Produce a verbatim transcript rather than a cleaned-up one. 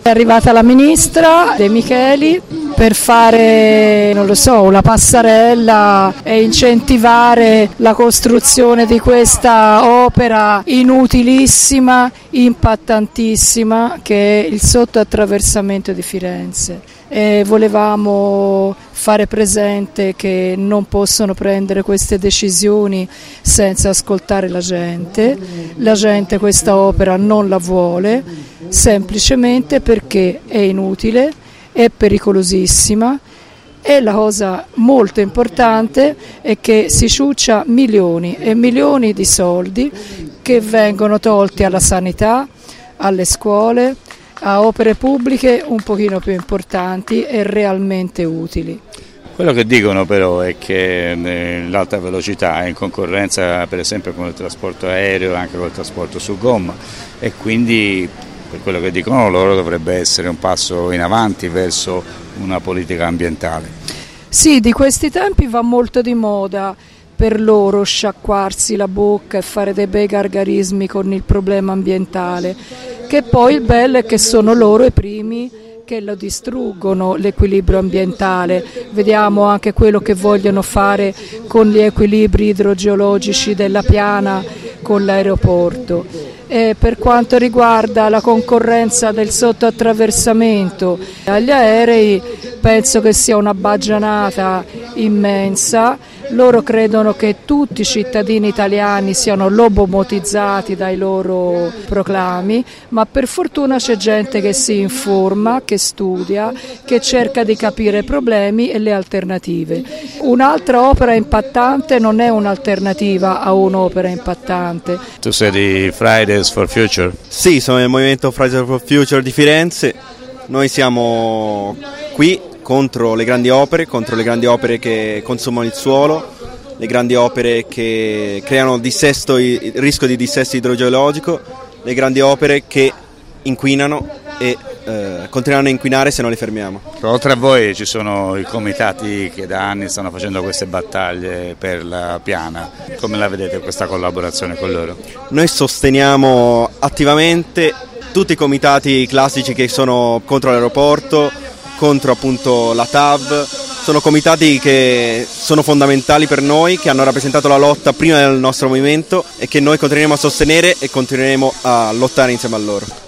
È arrivata la ministra De Micheli per fare, non lo so, una passerella e incentivare la costruzione di questa opera inutilissima, impattantissima, che è il sottoattraversamento di Firenze. E volevamo fare presente che non possono prendere queste decisioni senza ascoltare la gente. La gente questa opera non la vuole, semplicemente perché è inutile, è pericolosissima e la cosa molto importante è che si ciuccia milioni e milioni di soldi che vengono tolti alla sanità, alle scuole, a opere pubbliche un pochino più importanti e realmente utili. Quello che dicono però è che l'alta velocità è in concorrenza per esempio con il trasporto aereo e anche con il trasporto su gomma e quindi per quello che dicono loro dovrebbe essere un passo in avanti verso una politica ambientale. Sì, di questi tempi va molto di moda per loro sciacquarsi la bocca e fare dei bei gargarismi con il problema ambientale, che poi il bello è che sono loro i primi che lo distruggono l'equilibrio ambientale. Vediamo anche quello che vogliono fare con gli equilibri idrogeologici della Piana con l'aeroporto. E per quanto riguarda la concorrenza del sottoattraversamento agli aerei, penso che sia una baggianata immensa. Loro credono che tutti i cittadini italiani siano lobotomizzati dai loro proclami, ma per fortuna c'è gente che si informa, che studia, che cerca di capire i problemi e le alternative. Un'altra opera impattante non è un'alternativa a un'opera impattante. Tu sei di Fridays for Future? Sì, sono nel movimento Fridays for Future di Firenze. Noi siamo qui contro le grandi opere, contro le grandi opere che consumano il suolo, le grandi opere che creano dissesto, il rischio di dissesto idrogeologico, le grandi opere che inquinano e eh, continueranno a inquinare se non le fermiamo. Oltre a voi ci sono i comitati che da anni stanno facendo queste battaglie per la Piana. Come la vedete questa collaborazione con loro? Noi sosteniamo attivamente tutti i comitati classici che sono contro l'aeroporto, contro appunto la T A V, sono comitati che sono fondamentali per noi, che hanno rappresentato la lotta prima del nostro movimento e che noi continueremo a sostenere e continueremo a lottare insieme a loro.